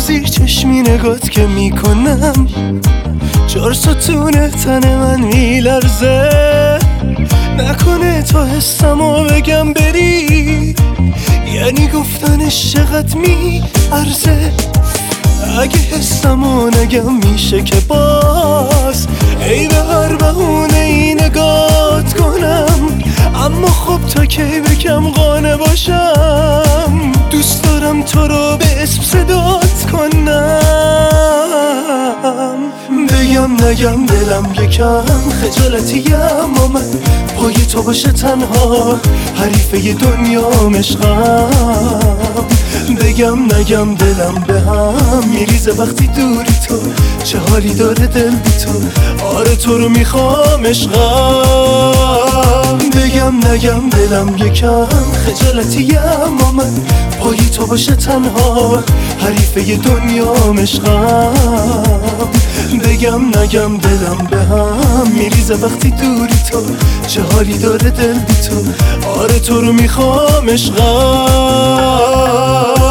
زیر چشمی نگات که میکنم 4 ستون تن من میلرزه نکنه تا حسمو بگم بری یعنی گفتنش چقدر میارزه اگه حسمو نگم میشه که باز ای به هر بهونه ای نگات کنم اما خب تا کی بگم قانع باشم دوست دارم تو رو به اسم صدات کنم بگم نگم دلم یکم خجالتیم و من پای تو باشه تنها حریفه دنیا عشقم بگم نگم دلم به هم میریزه وقتی دوری تو چه حالی داره دل بی تو آره تو رو میخوام عشقم بگم نگم دلم یکم خجالتیم و من پای تو باشه تنها حریفه دنیا عشقم بگم نگم دلم به هم میریزه وقتی دوری تو چه حالی داره دل بی تو آره تو رو میخوام عشقم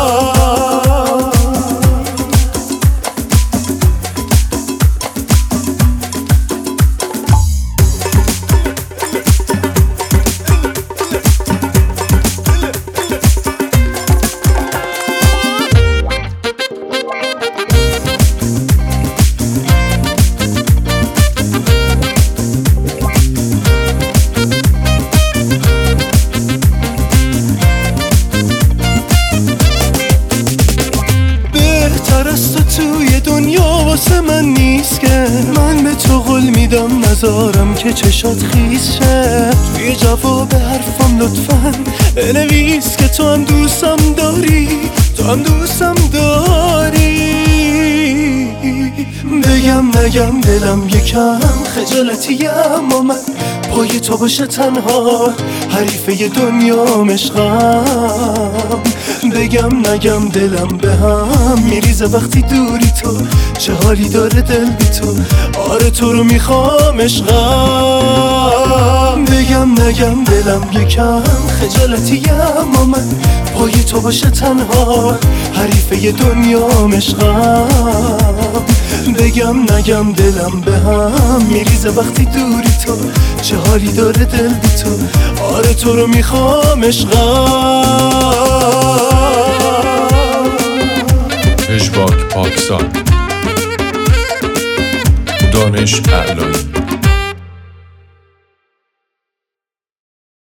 توی دنیا واسه من نیست که من به تو قول میدم نذارم که چشات خیس شه توی جواب حرفم لطفاً بنویس که تو هم دوستم داری تو هم دوستم داری بگم نگم دلم یکم خجالتیم و من پای تو باشه تنها حریفه دنیا عشقم بگم نگم دلم به هم میریزه وقتی دوری تو چه حالی داره دل بی تو آره تو رو میخوام عشقم بگم نگم دلم یکم خجالتیم و من پای تو باشه تنها حریفه دنیا عشقم بگم نگم دلم به هم میریزه وقتی دوری تو چه حالی داره دل بی تو آره تو رو میخوام عشقم پژواک پاکسان دانش اعلایی